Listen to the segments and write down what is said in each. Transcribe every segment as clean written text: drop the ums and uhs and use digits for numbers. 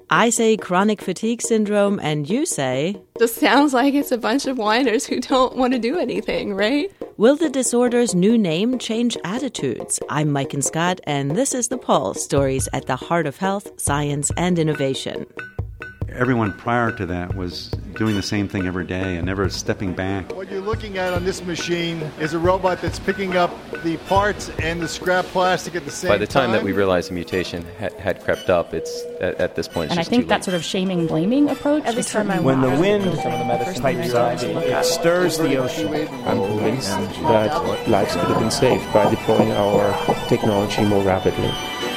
I say chronic fatigue syndrome, and you say... This sounds like it's a bunch of whiners who don't want to do anything, right? Will the disorder's new name change attitudes? I'm Mike Scott, and this is The Pulse, stories at the heart of health, science, and innovation. Everyone prior to that was doing the same thing every day and never stepping back. What you're looking at on this machine is a robot that's picking up the parts and the scrap plastic at the same time. By the time that we realized the mutation had crept up, it's at this point, it's and just I think too that late. sort of shaming, blaming approach. Every time when the wind pipes up, it stirs the ocean. I'm convinced that lives could have been saved by deploying our technology more rapidly.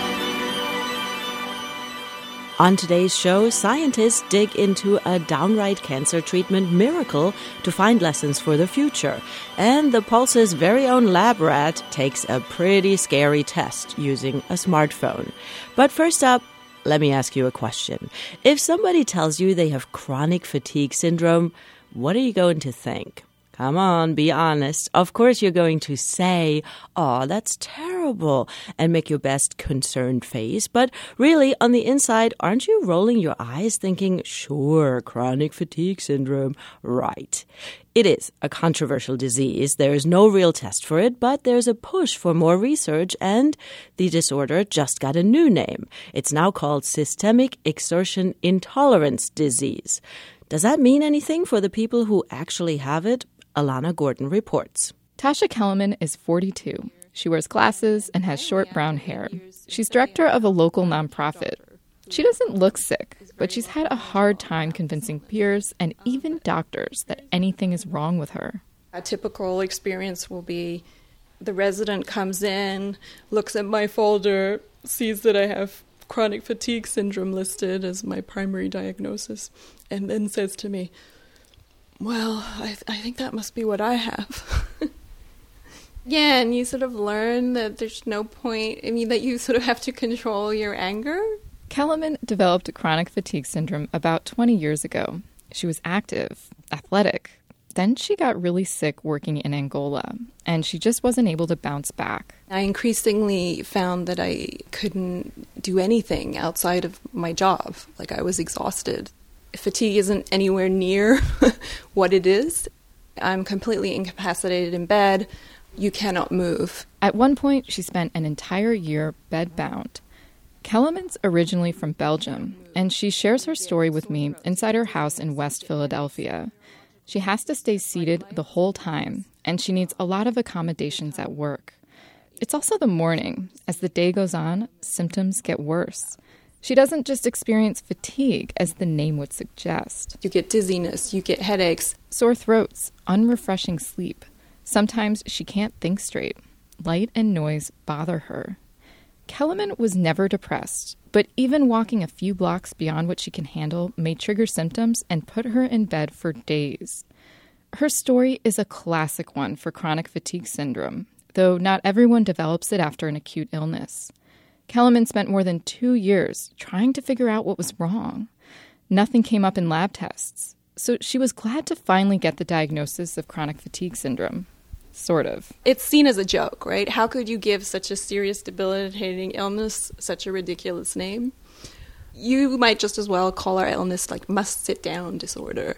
On today's show, scientists dig into a downright cancer treatment miracle to find lessons for the future. And the Pulse's very own lab rat takes a pretty scary test using a smartphone. But first up, let me ask you a question. If somebody tells you they have chronic fatigue syndrome, what are you going to think? Come on, be honest. Of course you're going to say, "Oh, that's terrible," and make your best concerned face. But really, on the inside, aren't you rolling your eyes thinking, sure, chronic fatigue syndrome, right? It is a controversial disease. There is no real test for it, but there's a push for more research, and the disorder just got a new name. It's now called Systemic Exertion Intolerance Disease. Does that mean anything for the people who actually have it? Alana Gordon reports. Tasha Kellerman is 42. She wears glasses and has short brown hair. She's director of a local nonprofit. She doesn't look sick, but she's had a hard time convincing peers and even doctors that anything is wrong with her. A typical experience will be the resident comes in, looks at my folder, sees that I have chronic fatigue syndrome listed as my primary diagnosis, and then says to me, "Well, I think that must be what I have." Yeah, and you sort of learn that there's no point, that you sort of have to control your anger. Kellerman developed chronic fatigue syndrome about 20 years ago. She was active, athletic. Then she got really sick working in Angola, and she just wasn't able to bounce back. I increasingly found that I couldn't do anything outside of my job. Like, I was exhausted. Fatigue isn't anywhere near what it is. I'm completely incapacitated in bed. You cannot move. At one point, she spent an entire year bedbound. Kellerman's originally from Belgium, and she shares her story with me inside her house in West Philadelphia. She has to stay seated the whole time, and she needs a lot of accommodations at work. It's also the morning. As the day goes on, symptoms get worse. She doesn't just experience fatigue, as the name would suggest. You get dizziness, you get headaches. Sore throats, unrefreshing sleep. Sometimes she can't think straight. Light and noise bother her. Kellerman was never depressed, but even walking a few blocks beyond what she can handle may trigger symptoms and put her in bed for days. Her story is a classic one for chronic fatigue syndrome, though not everyone develops it after an acute illness. Kellerman spent more than 2 years trying to figure out what was wrong. Nothing came up in lab tests, so she was glad to finally get the diagnosis of chronic fatigue syndrome. Sort of. It's seen as a joke, right? How could you give such a serious, debilitating illness such a ridiculous name? You might just as well call our illness like must-sit-down disorder.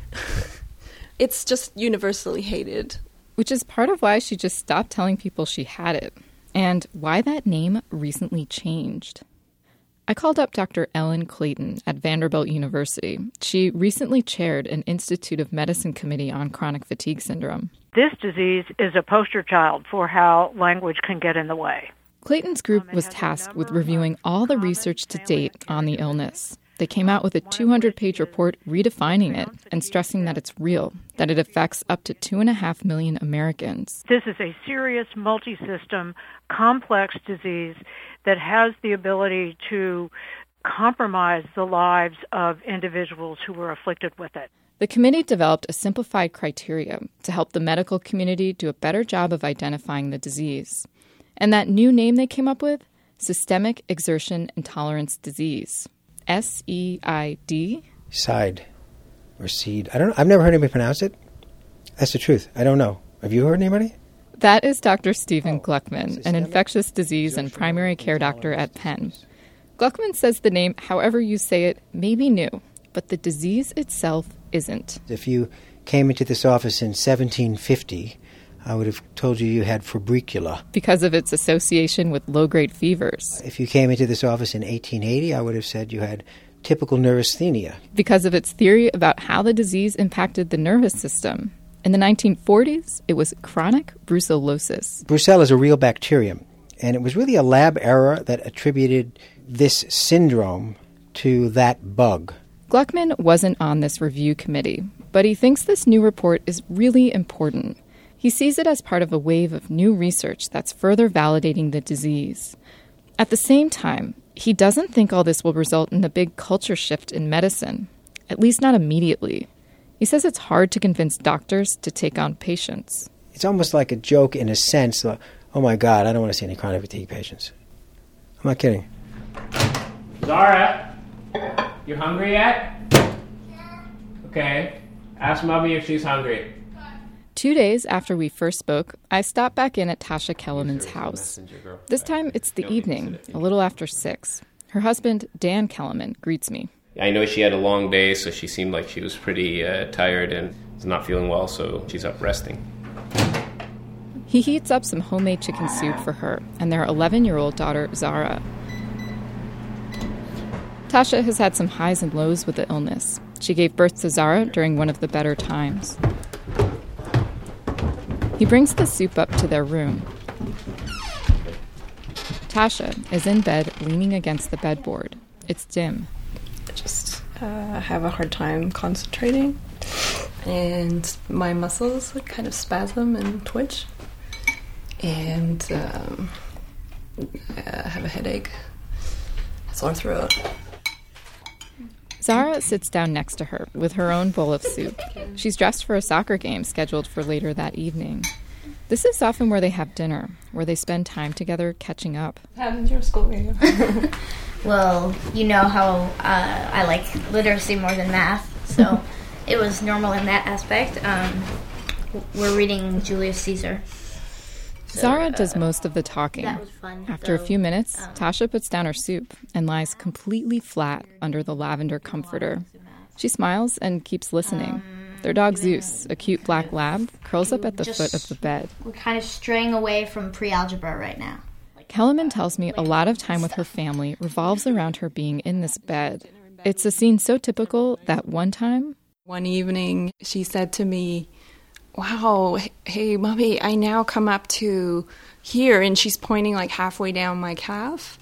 It's just universally hated. Which is part of why she just stopped telling people she had it. And why that name recently changed. I called up Dr. Ellen Clayton at Vanderbilt University. She recently chaired an Institute of Medicine committee on chronic fatigue syndrome. This disease is a poster child for how language can get in the way. Clayton's group was tasked with reviewing all the research to date on the illness. They came out with a 200-page report redefining it and stressing that it's real, that it affects up to 2.5 million Americans. This is a serious, multi-system, complex disease that has the ability to compromise the lives of individuals who were afflicted with it. The committee developed a simplified criteria to help the medical community do a better job of identifying the disease. And that new name they came up with? Systemic Exertion Intolerance Disease. SEID? Side or seed. I don't know. I've never heard anybody pronounce it. That's the truth. I don't know. Have you heard anybody? That is Dr. Stephen Gluckman, an infectious disease and primary care doctor at Penn. Gluckman says the name, however you say it, may be new, but the disease itself isn't. If you came into this office in 1750, I would have told you you had febricula. Because of its association with low-grade fevers. If you came into this office in 1880, I would have said you had typical neurasthenia. Because of its theory about how the disease impacted the nervous system. In the 1940s, it was chronic brucellosis. Brucella is a real bacterium, and it was really a lab error that attributed this syndrome to that bug. Gluckman wasn't on this review committee, but he thinks this new report is really important. He sees it as part of a wave of new research that's further validating the disease. At the same time, he doesn't think all this will result in a big culture shift in medicine, at least not immediately. He says it's hard to convince doctors to take on patients. It's almost like a joke in a sense. Like, oh my God, I don't want to see any chronic fatigue patients. I'm not kidding. Zara, you hungry yet? Yeah. Okay. Ask Mommy if she's hungry. 2 days after we first spoke, I stopped back in at Tasha Kellerman's house. This time it's the evening, a little after 6. Her husband, Dan Kellerman, greets me. I know she had a long day, so she seemed like she was pretty tired and was not feeling well, so she's up resting. He heats up some homemade chicken soup for her and their 11-year-old daughter, Zara. Tasha has had some highs and lows with the illness. She gave birth to Zara during one of the better times. He brings the soup up to their room. Tasha is in bed, leaning against the bedboard. It's dim. I just have a hard time concentrating, and my muscles kind of spasm and twitch, and I have a headache, a sore throat. Zara sits down next to her with her own bowl of soup. She's dressed for a soccer game scheduled for later that evening. This is often where they have dinner, where they spend time together catching up. How did your school go? Well, you know how I like literacy more than math, so it was normal in that aspect. We're reading Julius Caesar. Zara does most of the talking. That was fun. After a few minutes, Tasha puts down her soup and lies completely flat under the lavender comforter. She smiles and keeps listening. Their dog Zeus, a cute black lab, curls up at the foot of the bed. We're kind of straying away from pre-algebra right now. Kellerman tells me a lot of time with her family revolves around her being in this bed. It's a scene so typical that one evening, she said to me, "Wow, hey, Mommy, I now come up to here," and she's pointing like halfway down my calf.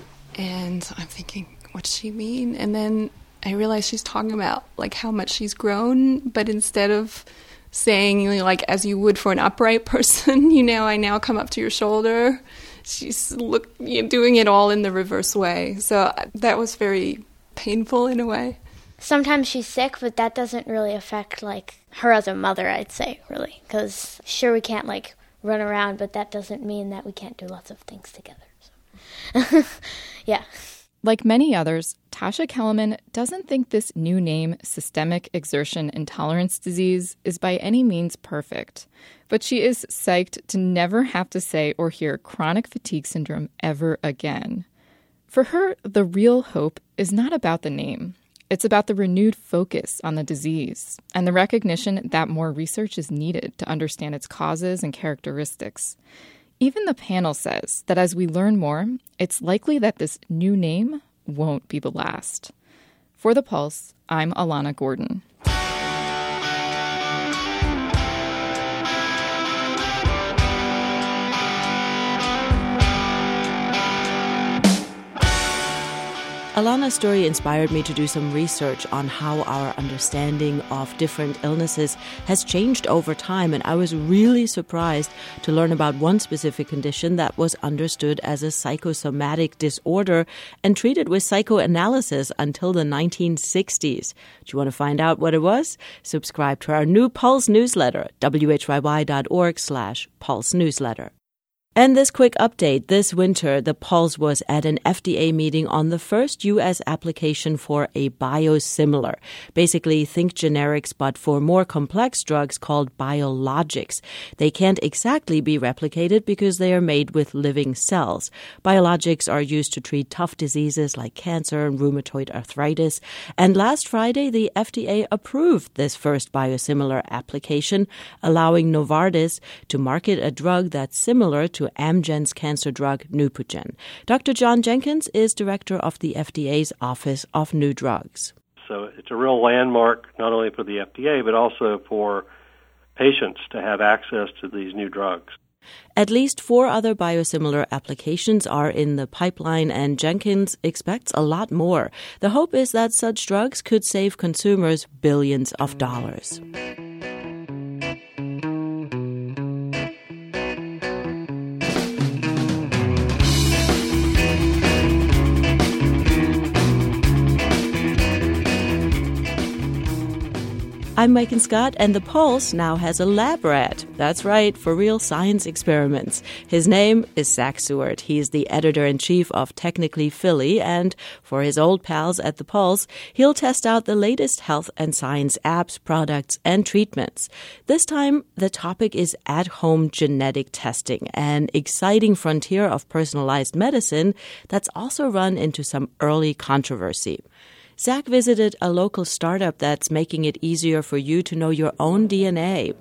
And I'm thinking, what does she mean? And then I realized she's talking about like how much she's grown, but instead of saying like as you would for an upright person, I now come up to your shoulder. She's doing it all in the reverse way. So that was very painful in a way. Sometimes she's sick, but that doesn't really affect like her as a mother, I'd say, really, because sure we can't like run around, but that doesn't mean that we can't do lots of things together. So. Yeah. Like many others, Tasha Kellerman doesn't think this new name, systemic exertion intolerance disease, is by any means perfect. But she is psyched to never have to say or hear chronic fatigue syndrome ever again. For her, the real hope is not about the name. It's about the renewed focus on the disease and the recognition that more research is needed to understand its causes and characteristics. Even the panel says that as we learn more, it's likely that this new name won't be the last. For The Pulse, I'm Alana Gordon. Alana's story inspired me to do some research on how our understanding of different illnesses has changed over time, and I was really surprised to learn about one specific condition that was understood as a psychosomatic disorder and treated with psychoanalysis until the 1960s. Do you want to find out what it was? Subscribe to our new Pulse newsletter, whyy.org/Pulse newsletter. And this quick update, this winter, the Pulse was at an FDA meeting on the first U.S. application for a biosimilar. Basically, think generics, but for more complex drugs called biologics. They can't exactly be replicated because they are made with living cells. Biologics are used to treat tough diseases like cancer and rheumatoid arthritis. And last Friday, the FDA approved this first biosimilar application, allowing Novartis to market a drug that's similar to Amgen's cancer drug Neupogen. Dr. John Jenkins is director of the FDA's Office of New Drugs. So it's a real landmark not only for the FDA but also for patients to have access to these new drugs. At least 4 other biosimilar applications are in the pipeline, and Jenkins expects a lot more. The hope is that such drugs could save consumers billions of dollars. I'm Mike and Scott, and the Pulse now has a lab rat. That's right, for real science experiments. His name is Zach Seward. He's the editor-in-chief of Technically Philly, and for his old pals at the Pulse, he'll test out the latest health and science apps, products, and treatments. This time, the topic is at-home genetic testing, an exciting frontier of personalized medicine that's also run into some early controversy. Zach visited a local startup that's making it easier for you to know your own DNA.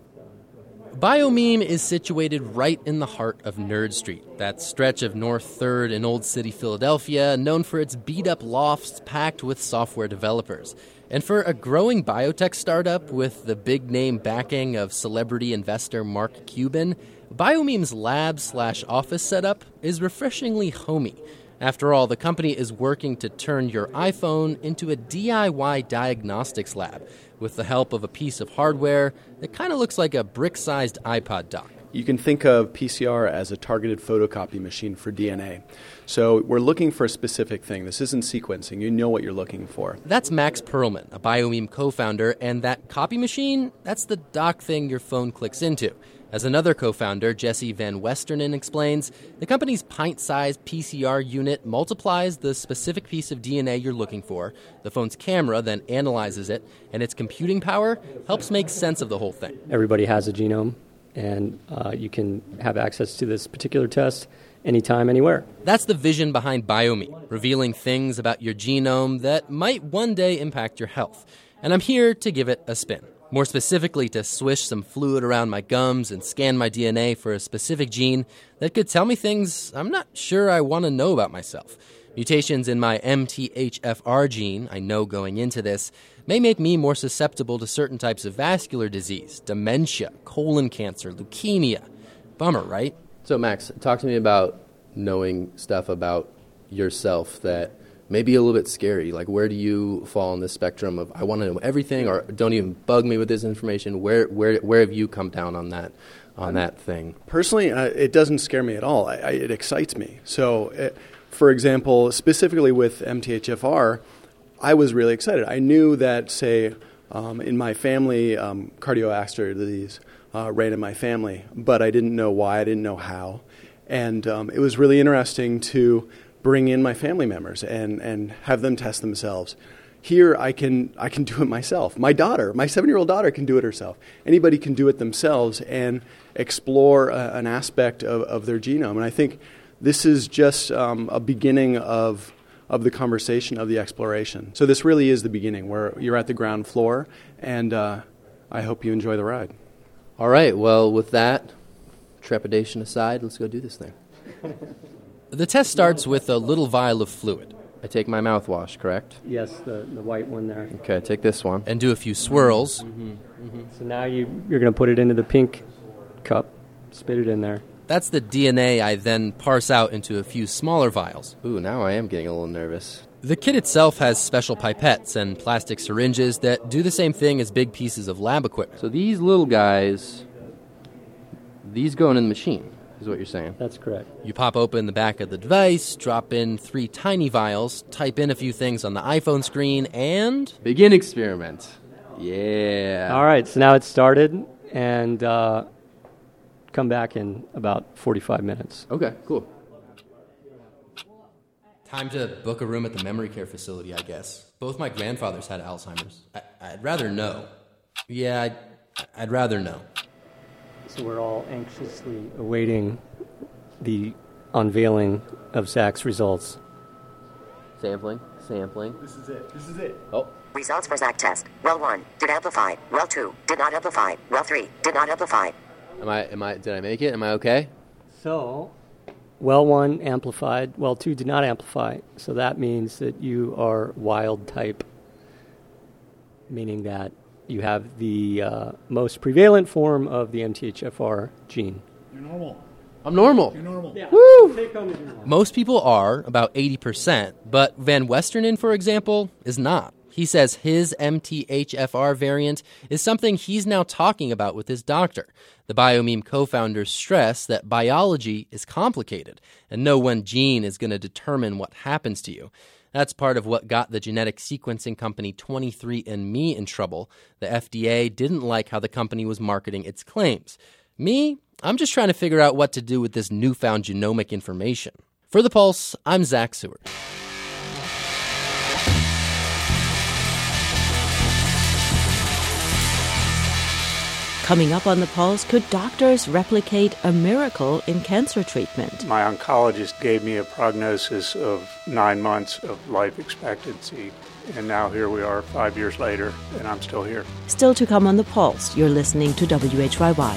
Biomeme is situated right in the heart of Nerd Street, that stretch of North 3rd in Old City, Philadelphia, known for its beat-up lofts packed with software developers. And for a growing biotech startup with the big-name backing of celebrity investor Mark Cuban, Biomeme's lab/office setup is refreshingly homey. After all, the company is working to turn your iPhone into a DIY diagnostics lab with the help of a piece of hardware that kind of looks like a brick-sized iPod dock. You can think of PCR as a targeted photocopy machine for DNA. So we're looking for a specific thing. This isn't sequencing. You know what you're looking for. That's Max Perlman, a Biomeme co-founder, and that copy machine, that's the dock thing your phone clicks into. As another co-founder, Jesse Van Westernen, explains, the company's pint-sized PCR unit multiplies the specific piece of DNA you're looking for. The phone's camera then analyzes it, and its computing power helps make sense of the whole thing. Everybody has a genome, and you can have access to this particular test anytime, anywhere. That's the vision behind Biomeme, revealing things about your genome that might one day impact your health. And I'm here to give it a spin. More specifically, to swish some fluid around my gums and scan my DNA for a specific gene that could tell me things I'm not sure I want to know about myself. Mutations in my MTHFR gene, I know going into this, may make me more susceptible to certain types of vascular disease, dementia, colon cancer, leukemia. Bummer, right? So, Max, talk to me about knowing stuff about yourself that may be a little bit scary. Like, where do you fall on this spectrum of I want to know everything, or don't even bug me with this information? Where have you come down on that thing? Personally, it doesn't scare me at all. It excites me. So, for example, specifically with MTHFR, I was really excited. I knew that, say, in my family, cardiovascular disease ran in my family, but I didn't know why. I didn't know how. And it was really interesting to bring in my family members and have them test themselves. Here, I can do it myself. My 7-year-old daughter can do it herself. Anybody can do it themselves and explore an aspect of their genome. And I think this is just a beginning of the conversation, of the exploration. So this really is the beginning, where you're at the ground floor, and I hope you enjoy the ride. All right, well, with that trepidation aside, let's go do this thing. The test starts with a little vial of fluid. I take my mouthwash, correct? Yes, the white one there. Okay, I take this one. And do a few swirls. So now you're going to put it into the pink cup, spit it in there. That's the DNA I then parse out into a few smaller vials. Ooh, now I am getting a little nervous. The kit itself has special pipettes and plastic syringes that do the same thing as big pieces of lab equipment. So these little guys, these go in the machine, is what you're saying? That's correct. You pop open the back of the device, drop in 3 tiny vials, type in a few things on the iPhone screen, and begin experiment. Yeah. All right, so now it's started, and come back in about 45 minutes. Okay, cool. Time to book a room at the memory care facility, I guess. Both my grandfathers had Alzheimer's. I'd rather know. Yeah, I'd rather know. So we're all anxiously awaiting the unveiling of Zach's results. Sampling. This is it. Oh. Results for Zach test. Well 1, did amplify. Well 2, did not amplify. Well 3, did not amplify. Did I make it? Am I okay? So, well 1 amplified, well 2 did not amplify. So that means that you are wild type, meaning that you have the most prevalent form of the MTHFR gene. You're normal. I'm normal. You're normal. Yeah. Woo! Take home as you're normal. Most people are, about 80%, but Van Westernen, for example, is not. He says his MTHFR variant is something he's now talking about with his doctor. The Biomeme co-founders stress that biology is complicated, and no one gene is going to determine what happens to you. That's part of what got the genetic sequencing company 23andMe in trouble. The FDA didn't like how the company was marketing its claims. Me, I'm just trying to figure out what to do with this newfound genomic information. For The Pulse, I'm Zach Seward. Coming up on The Pulse, could doctors replicate a miracle in cancer treatment? My oncologist gave me a prognosis of 9 months of life expectancy, and now here we are 5 years later, and I'm still here. Still to come on The Pulse, you're listening to WHYY.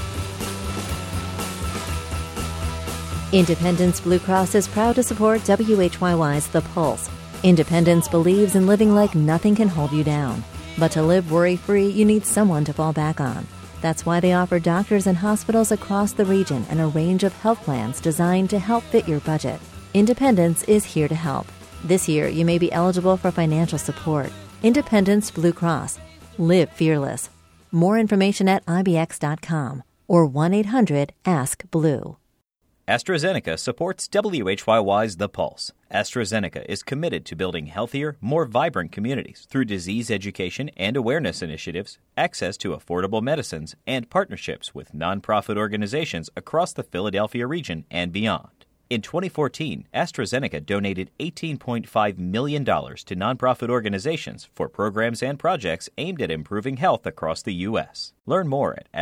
Independence Blue Cross is proud to support WHYY's The Pulse. Independence believes in living like nothing can hold you down. But to live worry-free, you need someone to fall back on. That's why they offer doctors and hospitals across the region and a range of health plans designed to help fit your budget. Independence is here to help. This year, you may be eligible for financial support. Independence Blue Cross. Live fearless. More information at ibx.com or 1-800-ASK-BLUE. AstraZeneca supports WHYY's The Pulse. AstraZeneca is committed to building healthier, more vibrant communities through disease education and awareness initiatives, access to affordable medicines, and partnerships with nonprofit organizations across the Philadelphia region and beyond. In 2014, AstraZeneca donated $18.5 million to nonprofit organizations for programs and projects aimed at improving health across the U.S. Learn more at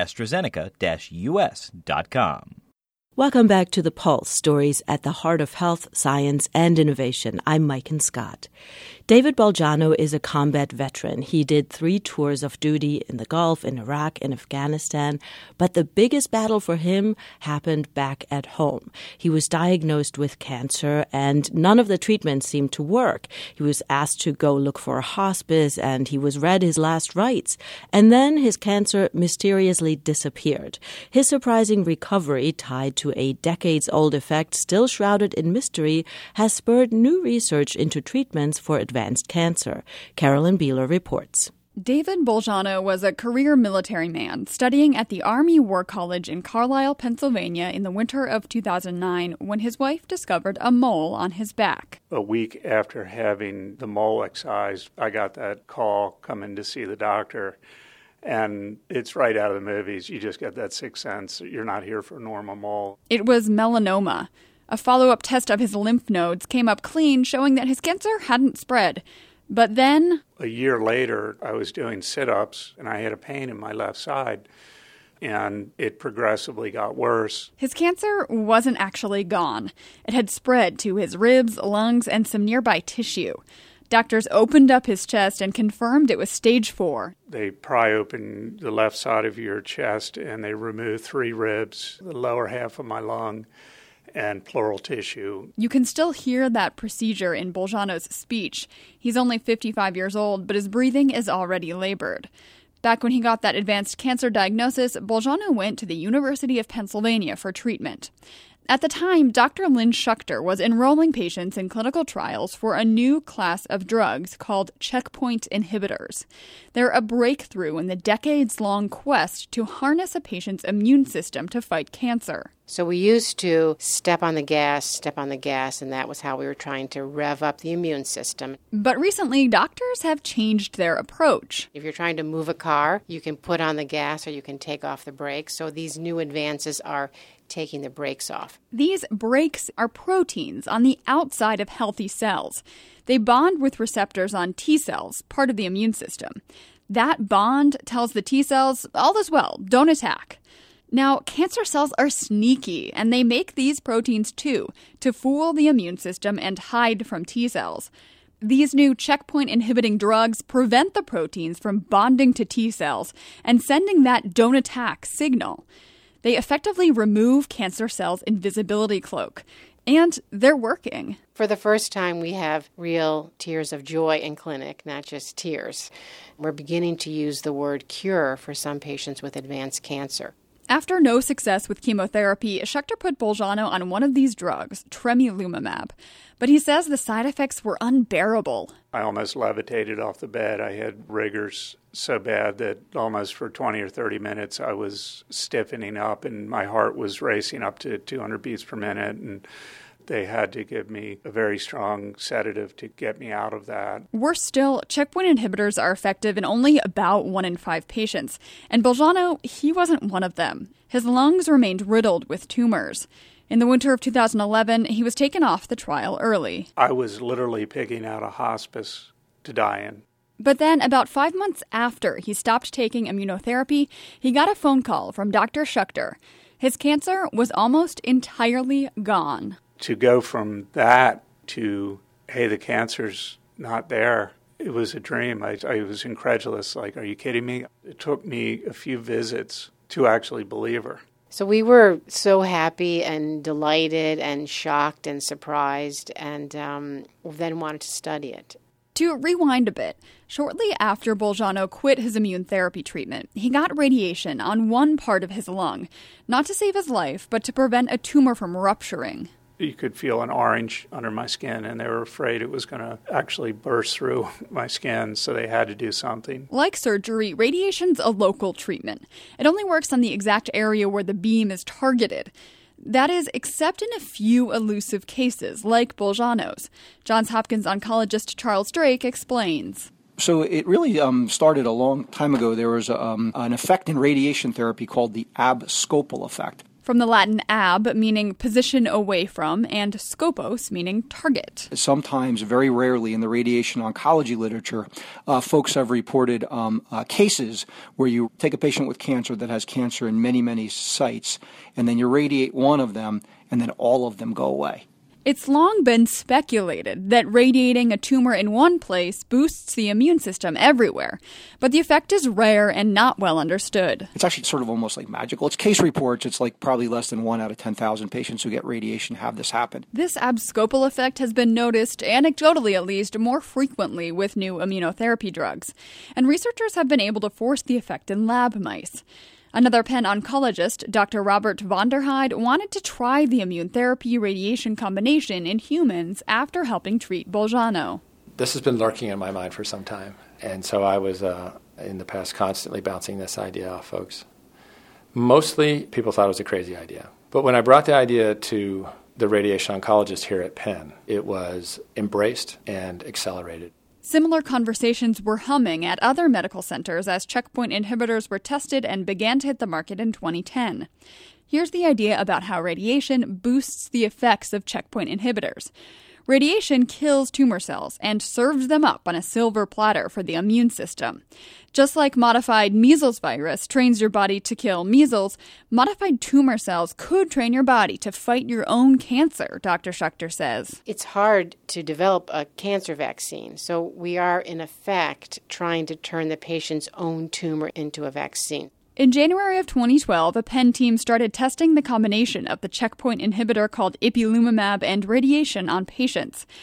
AstraZeneca-US.com. Welcome back to The Pulse, stories at the heart of health, science, and innovation. I'm Maiken Scott. David Bolgiano is a combat veteran. He did 3 tours of duty in the Gulf, in Iraq, and Afghanistan. But the biggest battle for him happened back at home. He was diagnosed with cancer, and none of the treatments seemed to work. He was asked to go look for a hospice, and he was read his last rites. And then his cancer mysteriously disappeared. His surprising recovery, tied to a decades-old effect still shrouded in mystery, has spurred new research into treatments for advanced cancer. Carolyn Beeler reports. David Bolgiano was a career military man studying at the Army War College in Carlisle, Pennsylvania in the winter of 2009 when his wife discovered a mole on his back. A week after having the mole excised, I got that call, come in to see the doctor. And it's right out of the movies. You just get that sixth sense. You're not here for a normal mole. It was melanoma. A follow-up test of his lymph nodes came up clean, showing that his cancer hadn't spread. But then... A year later, I was doing sit-ups, and I had a pain in my left side, and it progressively got worse. His cancer wasn't actually gone. It had spread to his ribs, lungs, and some nearby tissue. Doctors opened up his chest and confirmed it was stage 4. They pry open the left side of your chest, and they remove 3 ribs, the lower half of my lung, and pleural tissue. You can still hear that procedure in Bolgiano's speech. He's only 55 years old, but his breathing is already labored. Back when he got that advanced cancer diagnosis, Bolgiano went to the University of Pennsylvania for treatment. At the time, Dr. Lynn Schuchter was enrolling patients in clinical trials for a new class of drugs called checkpoint inhibitors. They're a breakthrough in the decades-long quest to harness a patient's immune system to fight cancer. So we used to step on the gas, and that was how we were trying to rev up the immune system. But recently, doctors have changed their approach. If you're trying to move a car, you can put on the gas or you can take off the brakes. So these new advances are taking the brakes off. These brakes are proteins on the outside of healthy cells. They bond with receptors on T cells, part of the immune system. That bond tells the T cells, all is well, don't attack. Now, cancer cells are sneaky, and they make these proteins too, to fool the immune system and hide from T cells. These new checkpoint-inhibiting drugs prevent the proteins from bonding to T cells and sending that don't attack signal. They effectively remove cancer cells' invisibility cloak, and they're working. For the first time, we have real tears of joy in clinic, not just tears. We're beginning to use the word cure for some patients with advanced cancer. After no success with chemotherapy, Schuchter put Bolzano on one of these drugs, tremelimumab. But he says the side effects were unbearable. I almost levitated off the bed. I had rigors so bad that almost for 20 or 30 minutes I was stiffening up and my heart was racing up to 200 beats per minute. And they had to give me a very strong sedative to get me out of that. Worse still, checkpoint inhibitors are effective in only about 1 in 5 patients. And Bolzano, he wasn't one of them. His lungs remained riddled with tumors. In the winter of 2011, he was taken off the trial early. I was literally picking out a hospice to die in. But then, about 5 months after he stopped taking immunotherapy, he got a phone call from Dr. Schuchter. His cancer was almost entirely gone. To go from that to, hey, the cancer's not there, it was a dream. I was incredulous. Like, are you kidding me? It took me a few visits to actually believe her. So we were so happy and delighted and shocked and surprised and then wanted to study it. To rewind a bit, shortly after Bolzano quit his immune therapy treatment, he got radiation on one part of his lung, not to save his life, but to prevent a tumor from rupturing. You could feel an orange under my skin, and they were afraid it was going to actually burst through my skin, so they had to do something. Like surgery, radiation's a local treatment. It only works on the exact area where the beam is targeted. That is, except in a few elusive cases, like Bolzano's. Johns Hopkins oncologist Charles Drake explains. So it really started a long time ago. There was an effect in radiation therapy called the abscopal effect. From the Latin ab, meaning position away from, and scopos, meaning target. Sometimes, very rarely in the radiation oncology literature, folks have reported cases where you take a patient with cancer that has cancer in many, many sites, and then you radiate one of them, and then all of them go away. It's long been speculated that radiating a tumor in one place boosts the immune system everywhere, but the effect is rare and not well understood. It's actually sort of almost like magical. It's case reports. It's like probably less than 1 out of 10,000 patients who get radiation have this happen. This abscopal effect has been noticed, anecdotally at least, more frequently with new immunotherapy drugs, and researchers have been able to force the effect in lab mice. Another Penn oncologist, Dr. Robert von der Heide, wanted to try the immune therapy-radiation combination in humans after helping treat Bolzano. This has been lurking in my mind for some time, and so I was, in the past, constantly bouncing this idea off folks. Mostly, people thought it was a crazy idea. But when I brought the idea to the radiation oncologist here at Penn, it was embraced and accelerated. Similar conversations were humming at other medical centers as checkpoint inhibitors were tested and began to hit the market in 2010. Here's the idea about how radiation boosts the effects of checkpoint inhibitors. Radiation kills tumor cells and serves them up on a silver platter for the immune system. Just like modified measles virus trains your body to kill measles, modified tumor cells could train your body to fight your own cancer, Dr. Schuchter says. It's hard to develop a cancer vaccine, so we are, in effect, trying to turn the patient's own tumor into a vaccine. In January of 2012, a Penn team started testing the combination of the checkpoint inhibitor called ipilimumab and radiation on patients.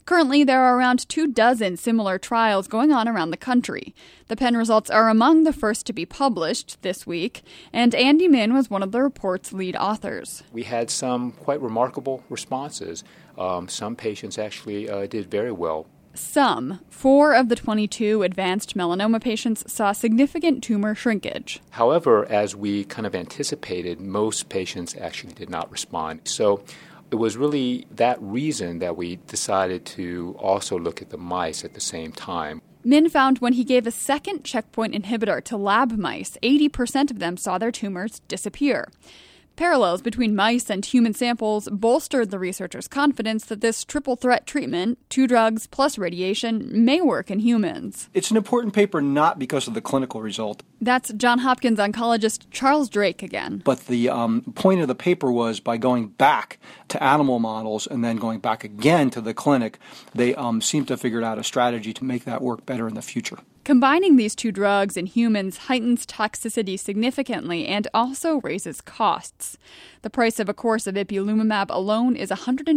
Currently, there are around 24 similar trials going on around the country. The Penn results are among the first to be published this week, and Andy Min was one of the report's lead authors. We had some quite remarkable responses. Some patients actually did very well. Some, 4 of the 22 advanced melanoma patients saw significant tumor shrinkage. However, as we kind of anticipated, most patients actually did not respond. So it was really that reason that we decided to also look at the mice at the same time. Min found when he gave a second checkpoint inhibitor to lab mice, 80% of them saw their tumors disappear. Parallels between mice and human samples bolstered the researchers' confidence that this triple-threat treatment, 2 drugs plus radiation, may work in humans. It's an important paper not because of the clinical result. That's Johns Hopkins oncologist Charles Drake again. But the point of the paper was by going back to animal models and then going back again to the clinic, they seemed to have figured out a strategy to make that work better in the future. Combining these 2 drugs in humans heightens toxicity significantly and also raises costs. The price of a course of ipilimumab alone is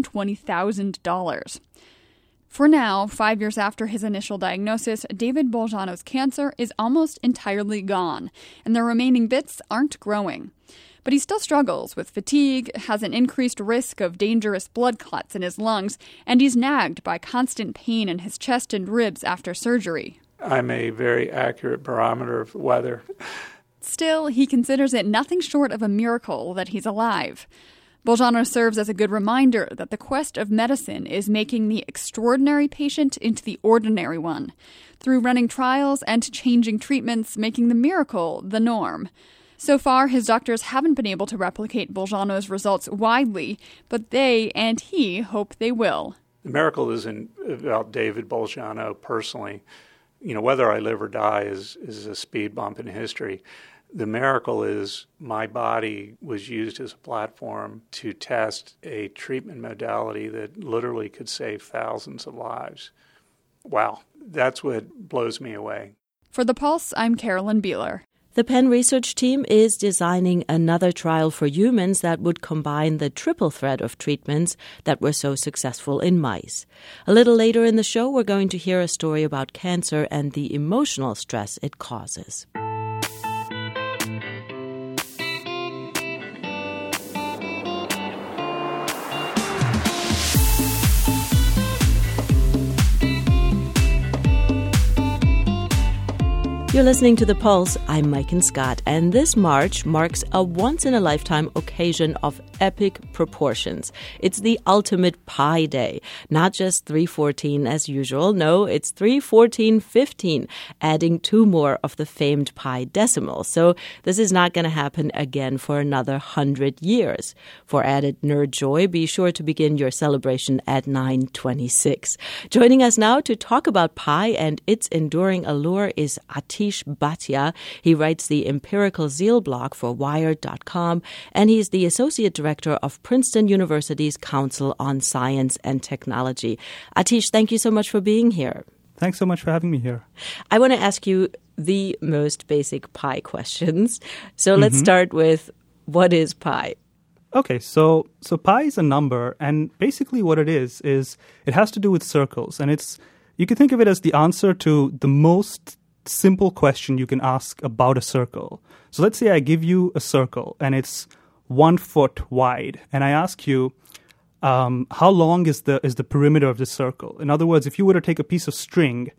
$120,000. For now, 5 years after his initial diagnosis, David Bolzano's cancer is almost entirely gone, and the remaining bits aren't growing. But he still struggles with fatigue, has an increased risk of dangerous blood clots in his lungs, and he's nagged by constant pain in his chest and ribs after surgery. I'm a very accurate barometer of weather. Still, he considers it nothing short of a miracle that he's alive. Bolzano serves as a good reminder that the quest of medicine is making the extraordinary patient into the ordinary one, through running trials and changing treatments, making the miracle the norm. So far, his doctors haven't been able to replicate Bolzano's results widely, but they and he hope they will. The miracle isn't about David Bolzano personally. You know, whether I live or die is a speed bump in history. The miracle is my body was used as a platform to test a treatment modality that literally could save thousands of lives. Wow, that's what blows me away. For The Pulse, I'm Carolyn Beeler. The Penn research team is designing another trial for humans that would combine the triple threat of treatments that were so successful in mice. A little later in the show, we're going to hear a story about cancer and the emotional stress it causes. You're listening to The Pulse. I'm Maiken Scott, and this March marks a once-in-a-lifetime occasion of epic proportions. It's the ultimate Pi Day. Not just 314 as usual. No, it's 31415, adding 2 more of the famed pi decimals. So this is not going to happen again for another 100 years. For added nerd joy, be sure to begin your celebration at 9:26. Joining us now to talk about pi and its enduring allure is Atish Bhatia. He writes the Empirical Zeal blog for Wired.com, and he's the Associate Director of Princeton University's Council on Science and Technology. Atish, thank you so much for being here. Thanks so much for having me here. I want to ask you the most basic pi questions. So let's start with, what is pi? Okay, so pi is a number, and basically what it is it has to do with circles, and you can think of it as the answer to the most simple question you can ask about a circle. So let's say I give you a circle and it's 1 foot wide, and I ask you how long is the perimeter of the circle. In other words, if you were to take a piece of string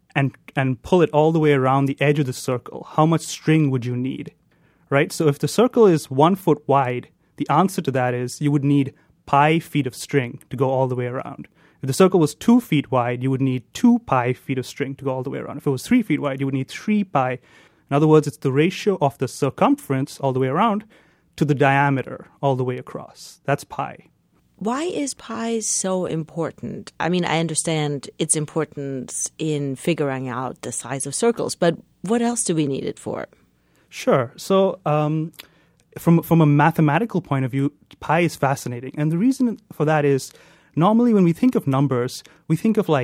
and pull it all the way around the edge of the circle, how much string would you need? Right? So if the circle is 1 foot wide, the answer to that is you would need pi feet of string to go all the way around. If the circle was 2 feet wide, you would need 2 pi feet of string to go all the way around. If it was 3 feet wide, you would need 3 pi. In other words, it's the ratio of the circumference all the way around to the diameter all the way across. That's pi. Why is pi so important? I mean, I understand its importance in figuring out the size of circles, but what else do we need it for? Sure. So from a mathematical point of view, pi is fascinating. And the reason for that is normally when we think of numbers, we think of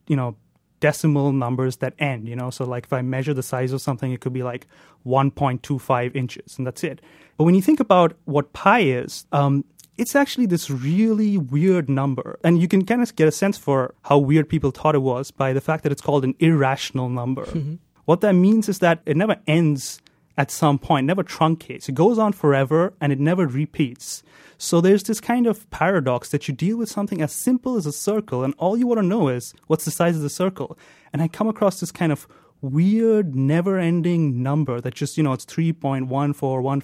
decimal numbers that end, So like if I measure the size of something, it could be like 1.25 inches, and that's it. But when you think about what pi is, it's actually this really weird number. And you can kind of get a sense for how weird people thought it was by the fact that it's called an irrational number. What that means is that it never ends at some point, never truncates. It goes on forever and it never repeats. So there's this kind of paradox that you deal with something as simple as a circle and all you want to know is what's the size of the circle. And I come across this kind of weird, never-ending number that just, it's 3.14159 ...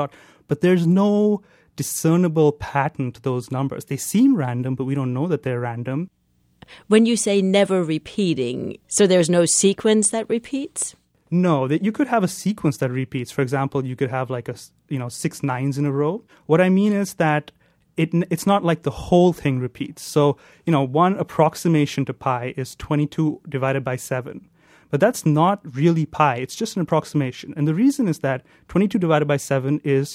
But there's no discernible pattern to those numbers. They seem random, but we don't know that they're random. When you say never repeating, so there's no sequence that repeats? No, that you could have a sequence that repeats. For example, you could have like 6 nines in a row. What I mean is that it's not like the whole thing repeats. So, one approximation to pi is 22 divided by 7. But that's not really pi. It's just an approximation. And the reason is that 22 divided by 7 is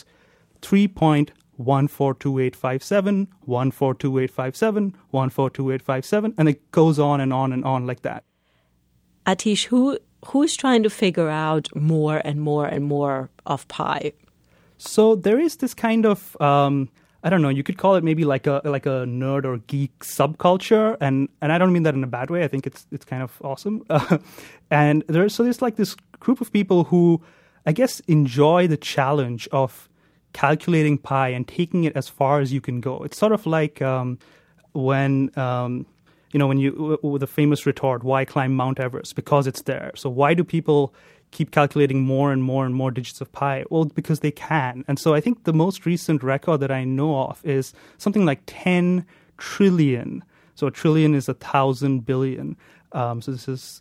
3.142857, 142857, 142857, and it goes on and on and on like that. Atish, who's trying to figure out more and more and more of pi? So there is this kind of, I don't know, you could call it maybe like a nerd or geek subculture, and I don't mean that in a bad way. I think it's kind of awesome. And there's like this group of people who, I guess, enjoy the challenge of calculating pi and taking it as far as you can go. It's sort of like when you with the famous retort, why climb Mount Everest? Because it's there. So why do people keep calculating more and more and more digits of pi? Well, because they can. And so I think the most recent record that I know of is something like 10 trillion. So a trillion is 1,000 billion. So this is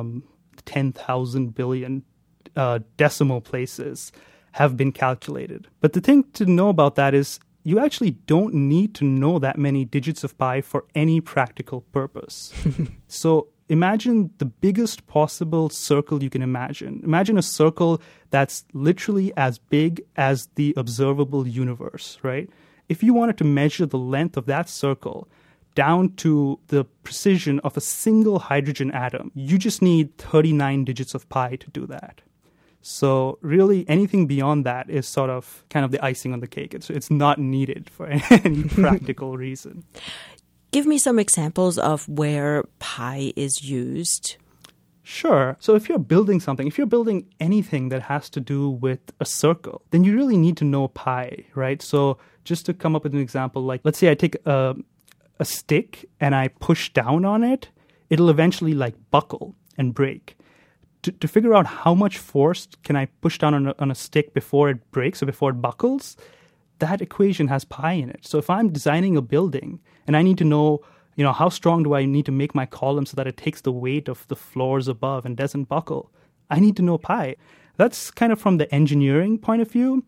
10,000 billion decimal places have been calculated. But the thing to know about that is you actually don't need to know that many digits of pi for any practical purpose. So imagine the biggest possible circle you can imagine. Imagine a circle that's literally as big as the observable universe, right? If you wanted to measure the length of that circle down to the precision of a single hydrogen atom, you just need 39 digits of pi to do that. So really anything beyond that is sort of kind of the icing on the cake. It's not needed for any practical reason. Give me some examples of where pi is used. Sure. So if you're building something, if you're building anything that has to do with a circle, then you really need to know pi, right? So just to come up with an example, like let's say I take a stick and I push down on it, it'll eventually like buckle and break. To figure out how much force can I push down on a stick before it breaks or before it buckles, that equation has pi in it. So if I'm designing a building and I need to know, how strong do I need to make my column so that it takes the weight of the floors above and doesn't buckle, I need to know pi. That's kind of from the engineering point of view.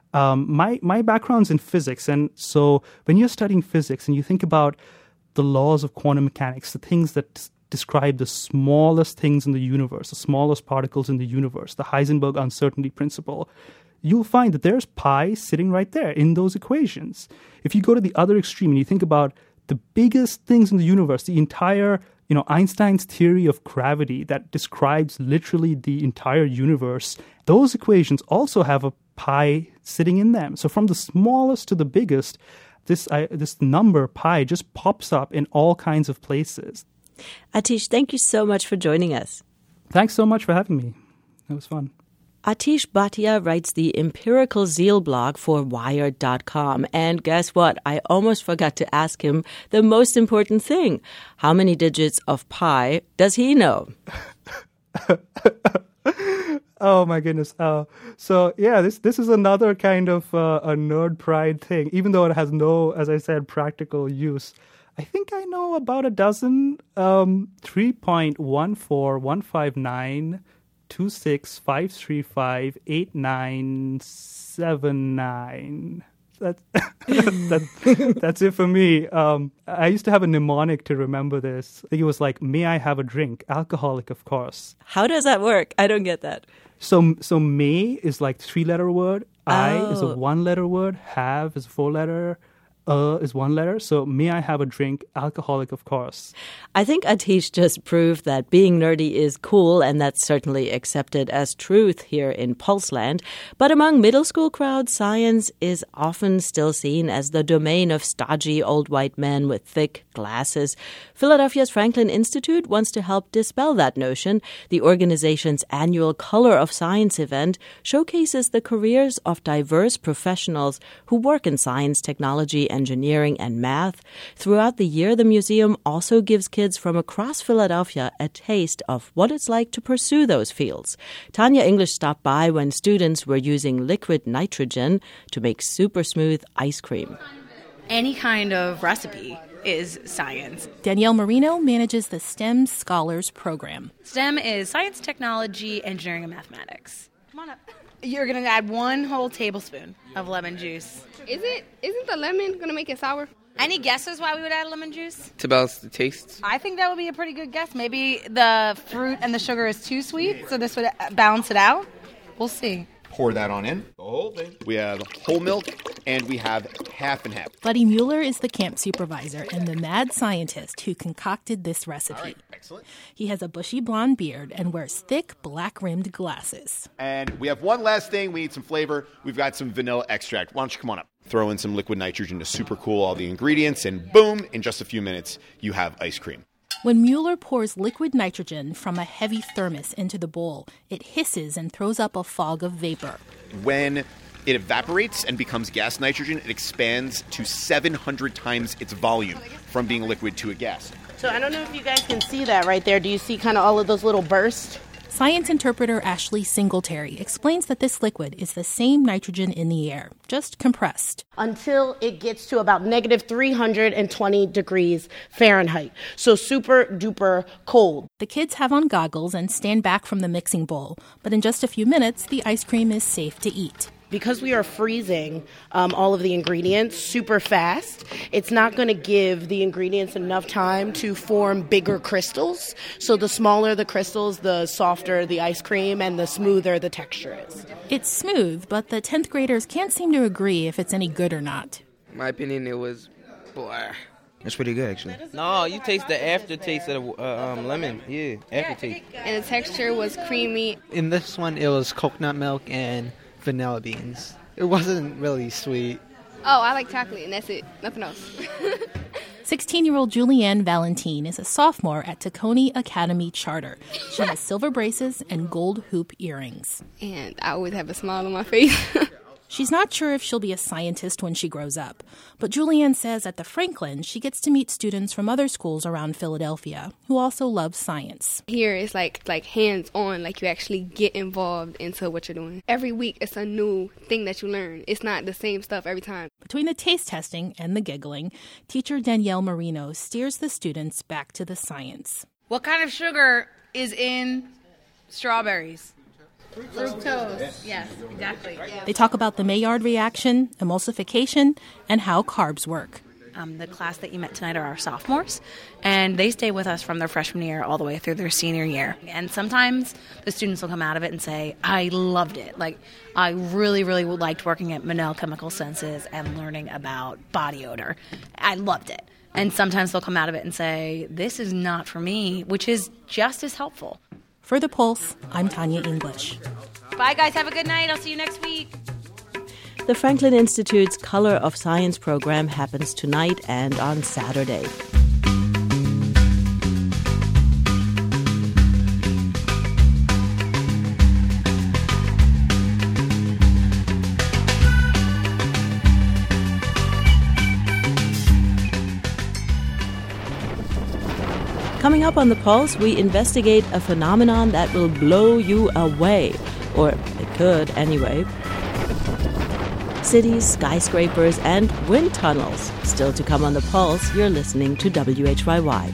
My background's in physics, and so when you're studying physics and you think about the laws of quantum mechanics, the things that describe the smallest things in the universe, the smallest particles in the universe, the Heisenberg uncertainty principle, you'll find that there's pi sitting right there in those equations. If you go to the other extreme and you think about the biggest things in the universe, the entire, Einstein's theory of gravity that describes literally the entire universe, those equations also have a pi sitting in them. So from the smallest to the biggest, this number pi just pops up in all kinds of places. Atish, thank you so much for joining us. Thanks so much for having me. It was fun. Atish Bhatia writes the Empirical Zeal blog for Wired.com. And guess what? I almost forgot to ask him the most important thing. How many digits of pi does he know? Oh, my goodness. So, yeah, this is another kind of a nerd pride thing, even though it has no, as I said, practical use. I think I know about a dozen. 3.141592653589979. That's it for me. I used to have a mnemonic to remember this. I think it was like, may I have a drink? Alcoholic, of course. How does that work? I don't get that. So may is like 3-letter word. I is a 1-letter word. Have is a 4-letter. is one letter. So may I have a drink? Alcoholic, of course. I think Atish just proved that being nerdy is cool, and that's certainly accepted as truth here in Pulseland. But among middle school crowds, science is often still seen as the domain of stodgy old white men with thick glasses. Philadelphia's Franklin Institute wants to help dispel that notion. The organization's annual Color of Science event showcases the careers of diverse professionals who work in science, technology, engineering, and math. Throughout the year, the museum also gives kids from across Philadelphia a taste of what it's like to pursue those fields. Tanya English stopped by when students were using liquid nitrogen to make super smooth ice cream. Any kind of recipe is science. Danielle Marino manages the STEM Scholars Program. STEM is science, technology, engineering, and mathematics. Come on up. You're going to add 1 whole tablespoon of lemon juice. Isn't the lemon going to make it sour? Any guesses why we would add lemon juice? To balance the taste. I think that would be a pretty good guess. Maybe the fruit and the sugar is too sweet, so this would balance it out. We'll see. Pour that on in, the whole thing. We have whole milk, and we have half and half. Buddy Mueller is the camp supervisor and the mad scientist who concocted this recipe. All right, excellent. He has a bushy blonde beard and wears thick, black-rimmed glasses. And we have one last thing. We need some flavor. We've got some vanilla extract. Why don't you come on up? Throw in some liquid nitrogen to super cool all the ingredients, and boom, in just a few minutes, you have ice cream. When Mueller pours liquid nitrogen from a heavy thermos into the bowl, it hisses and throws up a fog of vapor. When it evaporates and becomes gas nitrogen, it expands to 700 times its volume from being liquid to a gas. So I don't know if you guys can see that right there. Do you see kind of all of those little bursts? Science interpreter Ashley Singletary explains that this liquid is the same nitrogen in the air, just compressed. Until it gets to about negative 320 degrees Fahrenheit. So super duper cold. The kids have on goggles and stand back from the mixing bowl, but in just a few minutes, the ice cream is safe to eat. Because we are freezing all of the ingredients super fast, it's not going to give the ingredients enough time to form bigger crystals. So the smaller the crystals, the softer the ice cream and the smoother the texture is. It's smooth, but the 10th graders can't seem to agree if it's any good or not. In my opinion, it was blah. It's pretty good, actually. No, you taste the aftertaste of the lemon. Yeah, aftertaste. And the texture was creamy. In this one, it was coconut milk and vanilla beans. It wasn't really sweet. Oh, I like chocolate, and that's it. Nothing else. 16-year-old Julianne Valentine is a sophomore at Tacony Academy Charter. She has silver braces and gold hoop earrings. And I always have a smile on my face. She's not sure if she'll be a scientist when she grows up, but Julianne says at the Franklin, she gets to meet students from other schools around Philadelphia who also love science. Here it's like hands-on, like you actually get involved into what you're doing. Every week it's a new thing that you learn. It's not the same stuff every time. Between the taste testing and the giggling, teacher Danielle Marino steers the students back to the science. What kind of sugar is in strawberries? Fructose. Yes, exactly. They talk about the Maillard reaction, emulsification, and how carbs work. The class that you met tonight are our sophomores, and they stay with us from their freshman year all the way through their senior year. And sometimes the students will come out of it and say, I loved it. Like, I really, really liked working at Monell Chemical Senses and learning about body odor. I loved it. And sometimes they'll come out of it and say, this is not for me, which is just as helpful. For The Pulse, I'm Tanya English. Bye, guys. Have a good night. I'll see you next week. The Franklin Institute's Color of Science program happens tonight and on Saturday. Coming up on The Pulse, we investigate a phenomenon that will blow you away. Or it could, anyway. Cities, skyscrapers, and wind tunnels. Still to come on The Pulse, you're listening to WHYY.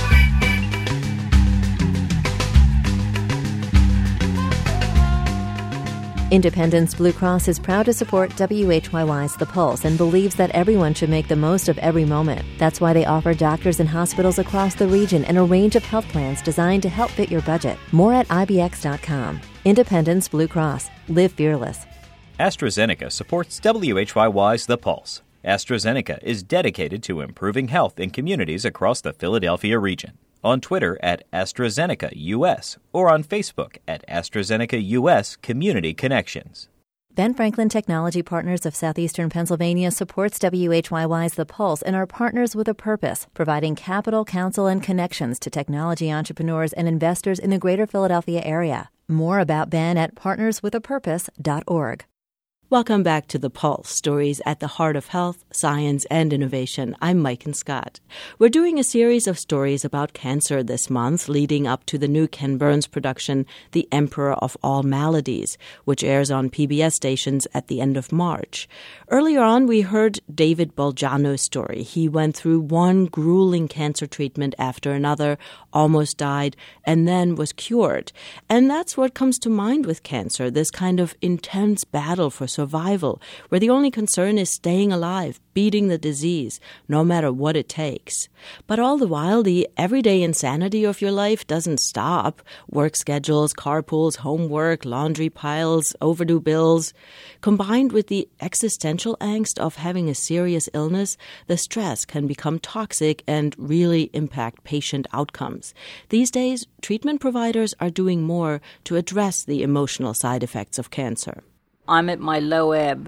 Independence Blue Cross is proud to support WHYY's The Pulse and believes that everyone should make the most of every moment. That's why they offer doctors and hospitals across the region and a range of health plans designed to help fit your budget. More at IBX.com. Independence Blue Cross. Live fearless. AstraZeneca supports WHYY's The Pulse. AstraZeneca is dedicated to improving health in communities across the Philadelphia region. On Twitter at AstraZeneca US or on Facebook at AstraZeneca US Community Connections. Ben Franklin Technology Partners of Southeastern Pennsylvania supports WHYY's The Pulse and are partners with a purpose, providing capital, counsel, and connections to technology entrepreneurs and investors in the greater Philadelphia area. More about Ben at partnerswithapurpose.org. Welcome back to The Pulse, stories at the heart of health, science, and innovation. I'm Mike and Scott. We're doing a series of stories about cancer this month, leading up to the new Ken Burns production, The Emperor of All Maladies, which airs on PBS stations at the end of March. Earlier on, we heard David Bolgiano's story. He went through one grueling cancer treatment after another, almost died, and then was cured. And that's what comes to mind with cancer, this kind of intense battle for survival, where the only concern is staying alive, beating the disease, no matter what it takes. But all the while, the everyday insanity of your life doesn't stop. Work schedules, carpools, homework, laundry piles, overdue bills. Combined with the existential angst of having a serious illness, the stress can become toxic and really impact patient outcomes. These days, treatment providers are doing more to address the emotional side effects of cancer. I'm at my low ebb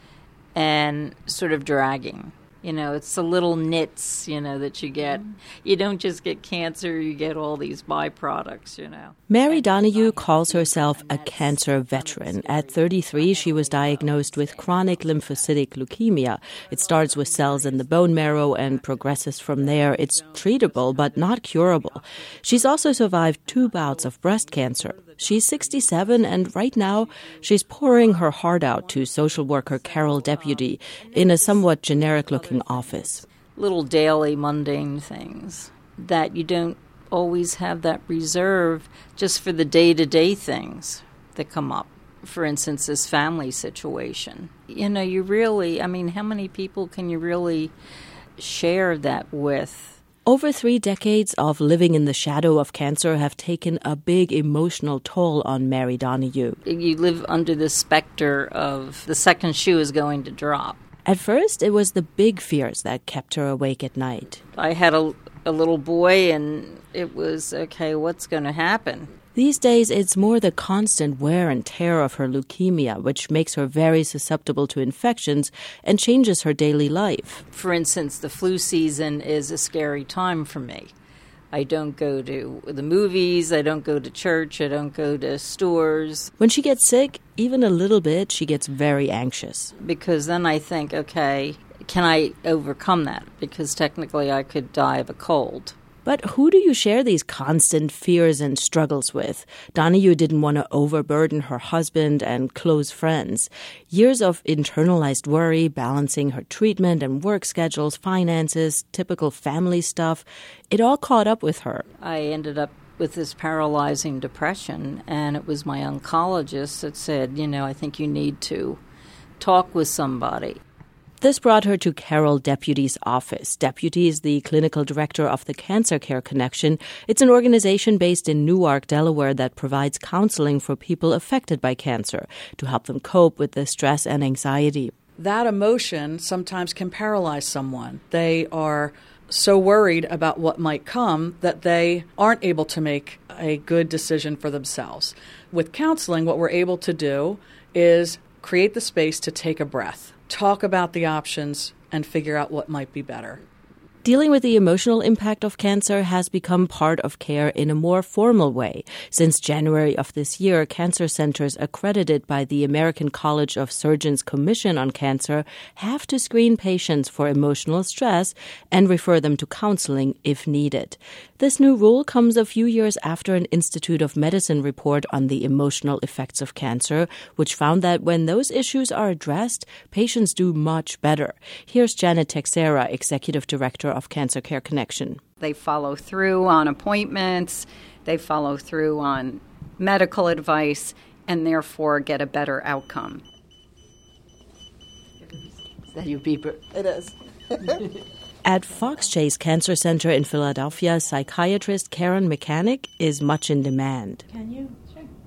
and sort of dragging. You know, it's the little nits, that you get. You don't just get cancer, you get all these byproducts, Mary Donahue calls herself a cancer veteran. At 33, she was diagnosed with chronic lymphocytic leukemia. It starts with cells in the bone marrow and progresses from there. It's treatable, but not curable. She's also survived 2 bouts of breast cancer. She's 67, and right now she's pouring her heart out to social worker Carol Deputy in a somewhat generic-looking office. Little daily mundane things that you don't always have that reserve just for the day-to-day things that come up. For instance, this family situation. You really, how many people can you really share that with? Over 3 decades of living in the shadow of cancer have taken a big emotional toll on Mary Donahue. You live under the specter of the second shoe is going to drop. At first, it was the big fears that kept her awake at night. I had a little boy, and it was, okay, what's going to happen? These days, it's more the constant wear and tear of her leukemia, which makes her very susceptible to infections and changes her daily life. For instance, the flu season is a scary time for me. I don't go to the movies, I don't go to church, I don't go to stores. When she gets sick, even a little bit, she gets very anxious. Because then I think, okay, can I overcome that? Because technically I could die of a cold. But who do you share these constant fears and struggles with? Donahue didn't want to overburden her husband and close friends. Years of internalized worry, balancing her treatment and work schedules, finances, typical family stuff, it all caught up with her. I ended up with this paralyzing depression, and it was my oncologist that said, I think you need to talk with somebody. This brought her to Carol Deputy's office. Deputy is the clinical director of the Cancer Care Connection. It's an organization based in Newark, Delaware, that provides counseling for people affected by cancer to help them cope with the stress and anxiety. That emotion sometimes can paralyze someone. They are so worried about what might come that they aren't able to make a good decision for themselves. With counseling, what we're able to do is create the space to take a breath, talk about the options, and figure out what might be better. Dealing with the emotional impact of cancer has become part of care in a more formal way. Since January of this year, cancer centers accredited by the American College of Surgeons Commission on Cancer have to screen patients for emotional stress and refer them to counseling if needed. This new rule comes a few years after an Institute of Medicine report on the emotional effects of cancer, which found that when those issues are addressed, patients do much better. Here's Janet Texera, Executive Director of Cancer Care Connection. They follow through on appointments, they follow through on medical advice, and therefore get a better outcome. Is that your beeper? It is. At Fox Chase Cancer Center in Philadelphia, psychiatrist Karen Mechanic is much in demand. Can you? Sure.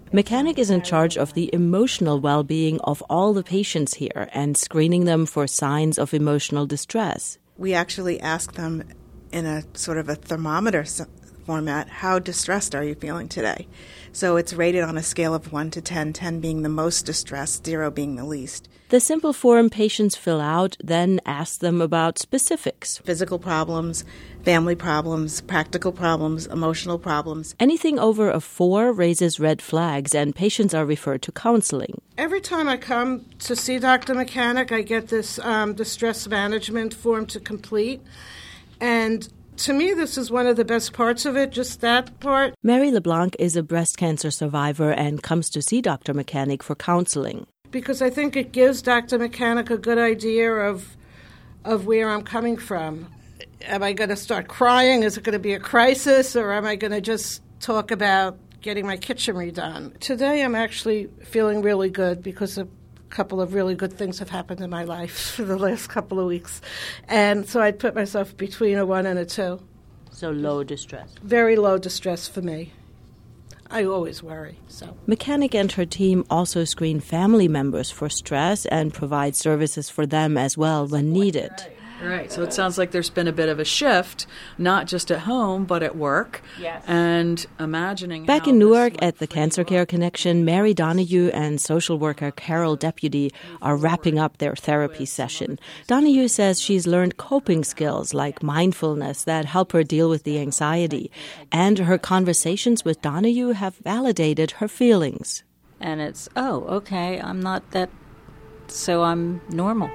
Mechanic is in charge of the emotional well-being of all the patients here and screening them for signs of emotional distress. We actually ask them in a sort of a thermometer format, how distressed are you feeling today? So it's rated on a scale of 1 to 10, 10 being the most distressed, 0 being the least. The simple form patients fill out then asks them about specifics. Physical problems, family problems, practical problems, emotional problems. Anything over a 4 raises red flags and patients are referred to counseling. Every time I come to see Dr. Mechanic, I get this distress management form to complete. And to me, this is one of the best parts of it, just that part. Mary LeBlanc is a breast cancer survivor and comes to see Dr. Mechanic for counseling. Because I think it gives Dr. Mechanic a good idea of where I'm coming from. Am I going to start crying? Is it going to be a crisis? Or am I going to just talk about getting my kitchen redone? Today I'm actually feeling really good because a couple of really good things have happened in my life for the last couple of weeks. And so I'd put myself between a 1 and a 2. So low distress. Very low distress for me. I always worry. So Mechanic and her team also screen family members for stress and provide services for them as well when needed. Right. So it sounds like there's been a bit of a shift, not just at home, but at work. Yes. And imagining Back in Newark at the Cancer Care Connection, Mary Donahue and social worker Carol Deputy are wrapping up their therapy session. Donahue says she's learned coping skills like mindfulness that help her deal with the anxiety. And her conversations with Donahue have validated her feelings. And it's, oh, okay, I'm not that, so I'm normal.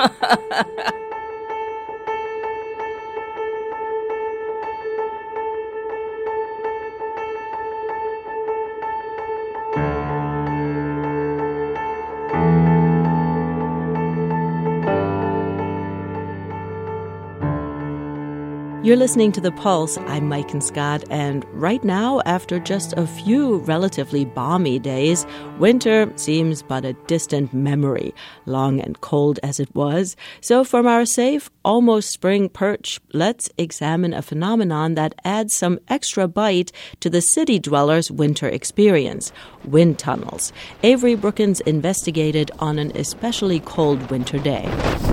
You're listening to The Pulse. I'm Maiken Scott, and right now, after just a few relatively balmy days, winter seems but a distant memory, long and cold as it was. So from our safe, almost spring perch, let's examine a phenomenon that adds some extra bite to the city dwellers' winter experience: wind tunnels. Avery Brookins investigated on an especially cold winter day.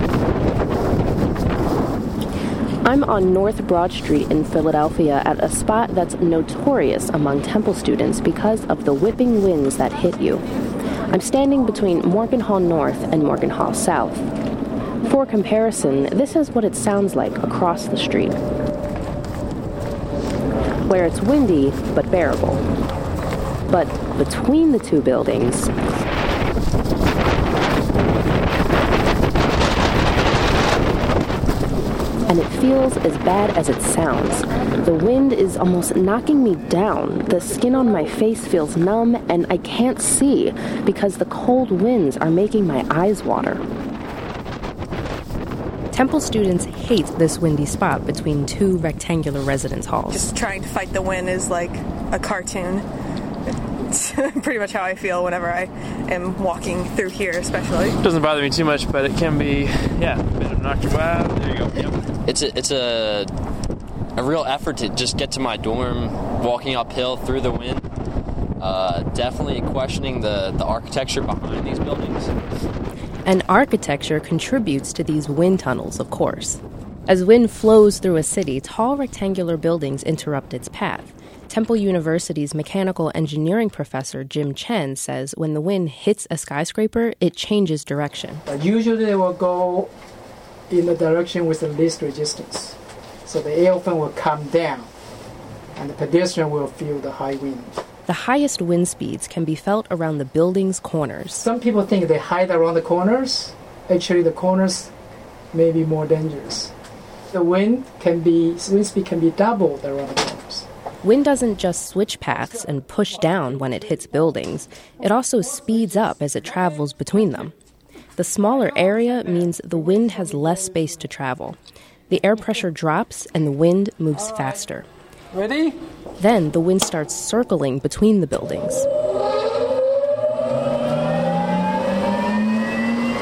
I'm on North Broad Street in Philadelphia at a spot that's notorious among Temple students because of the whipping winds that hit you. I'm standing between Morgan Hall North and Morgan Hall South. For comparison, this is what it sounds like across the street, where it's windy but bearable. But between the two buildings, and it feels as bad as it sounds. The wind is almost knocking me down. The skin on my face feels numb, and I can't see because the cold winds are making my eyes water. Temple students hate this windy spot between two rectangular residence halls. Just trying to fight the wind is like a cartoon. It's pretty much how I feel whenever I am walking through here, especially. It doesn't bother me too much, but it can be, a bit of knock you out. There you go. Yep. It's a real effort to just get to my dorm, walking uphill through the wind. Definitely questioning the architecture behind these buildings. And architecture contributes to these wind tunnels, of course. As wind flows through a city, tall rectangular buildings interrupt its path. Temple University's mechanical engineering professor Jim Chen says when the wind hits a skyscraper, it changes direction. Usually they will go in the direction with the least resistance. So the airplane will come down, and the pedestrian will feel the high wind. The highest wind speeds can be felt around the building's corners. Some people think they hide around the corners. Actually, the corners may be more dangerous. The wind speed can be doubled around the corners. Wind doesn't just switch paths and push down when it hits buildings. It also speeds up as it travels between them. The smaller area means the wind has less space to travel. The air pressure drops and the wind moves faster. Ready? Then the wind starts circling between the buildings.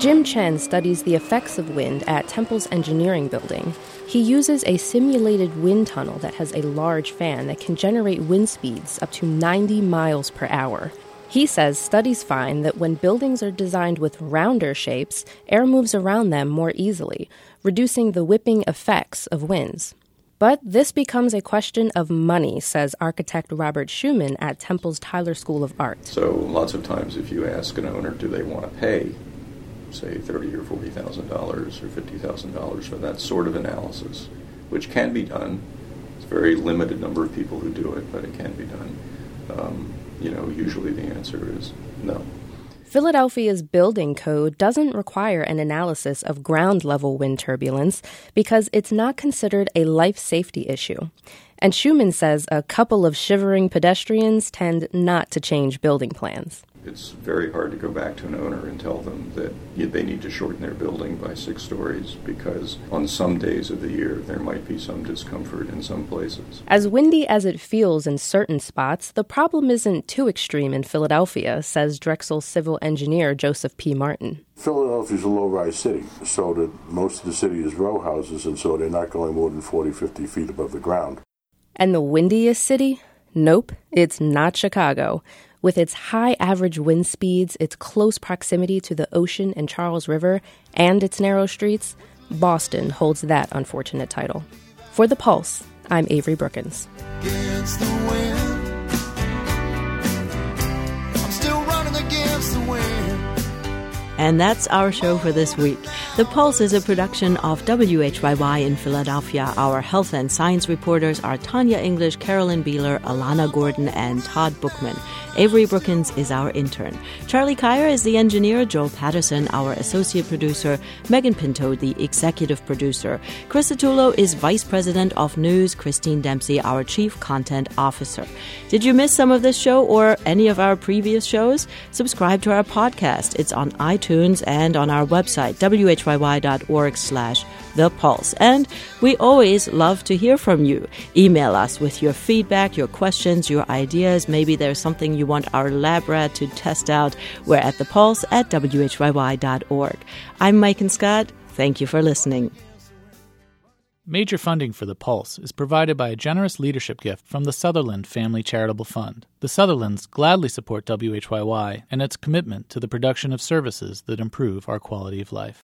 Jim Chen studies the effects of wind at Temple's engineering building. He uses a simulated wind tunnel that has a large fan that can generate wind speeds up to 90 miles per hour. He says studies find that when buildings are designed with rounder shapes, air moves around them more easily, reducing the whipping effects of winds. But this becomes a question of money, says architect Robert Schumann at Temple's Tyler School of Art. So lots of times if you ask an owner, do they want to pay, say, $30,000 or $40,000 or $50,000 for that sort of analysis, which can be done. It's a very limited number of people who do it, but it can be done. Usually the answer is no. Philadelphia's building code doesn't require an analysis of ground-level wind turbulence because it's not considered a life safety issue. And Schumann says a couple of shivering pedestrians tend not to change building plans. It's very hard to go back to an owner and tell them that they need to shorten their building by 6 stories because on some days of the year there might be some discomfort in some places. As windy as it feels in certain spots, the problem isn't too extreme in Philadelphia, says Drexel civil engineer Joseph P. Martin. Philadelphia is a low-rise city, so that most of the city is row houses, and so they're not going more than 40, 50 feet above the ground. And the windiest city? Nope, it's not Chicago. With its high average wind speeds, its close proximity to the ocean and Charles River, and its narrow streets, Boston holds that unfortunate title. For The Pulse, I'm Avery Brookins. Against the wind. I'm still running against the wind. And that's our show for this week. The Pulse is a production of WHYY in Philadelphia. Our health and science reporters are Tanya English, Carolyn Beeler, Alana Gordon, and Todd Bookman. Avery Brookins is our intern. Charlie Kyer is the engineer, Joel Patterson, our associate producer, Megan Pinto, the executive producer. Chris Atullo is vice president of news, Christine Dempsey, our chief content officer. Did you miss some of this show or any of our previous shows? Subscribe to our podcast. It's on iTunes and on our website, whyy.org/thepulse. And we always love to hear from you. Email us with your feedback, your questions, your ideas. Maybe there's something you want our lab rat to test out. We're at thepulse@whyy.org. I'm Mike and Scott. Thank you for listening. Major funding for The Pulse is provided by a generous leadership gift from the Sutherland Family Charitable Fund. The Sutherlands gladly support WHYY and its commitment to the production of services that improve our quality of life.